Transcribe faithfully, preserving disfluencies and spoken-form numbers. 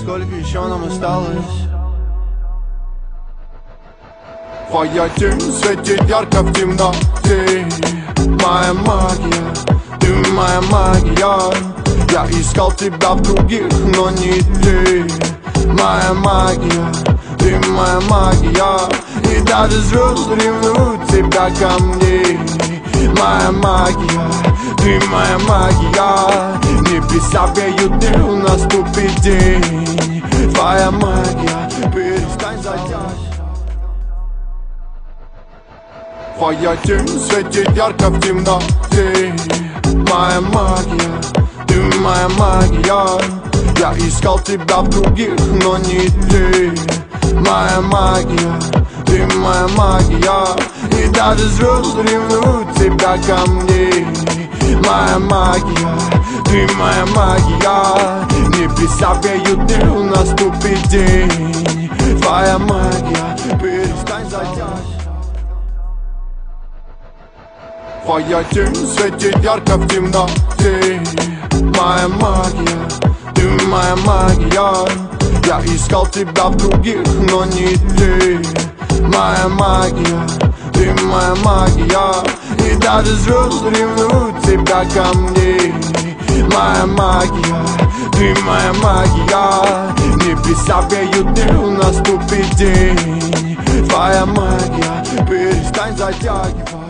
Сколько еще нам осталось? Твоя тень светит ярко в темноте. Моя магия, ты моя магия. Я искал тебя в других, но не ты. Моя магия, ты моя магия. И даже звезды ревнуют тебя ко мне. Моя магия, ты моя магия. Небеса веют, где наступит день. Твоя магия, перестань затянуть. Твоя тень светит ярко в темноте. Моя магия, ты моя магия. Я искал тебя в других, но не ты. Моя магия, ты моя магия. И даже звезды ревнуют тебя ко мне. Моя магия, ты моя магия. Небеса веют, где наступит день. Твоя магия, перестань затянуть. Твоя тень светит ярко в темноте. Моя магия, ты моя магия. Я искал тебя в других, но не ты. Моя магия, ты моя магия. И даже звезды ревнуют тебя ко мне. Моя магия, ты моя магия. Небеса веют, где наступит день. Твоя магия, перестань затягивать.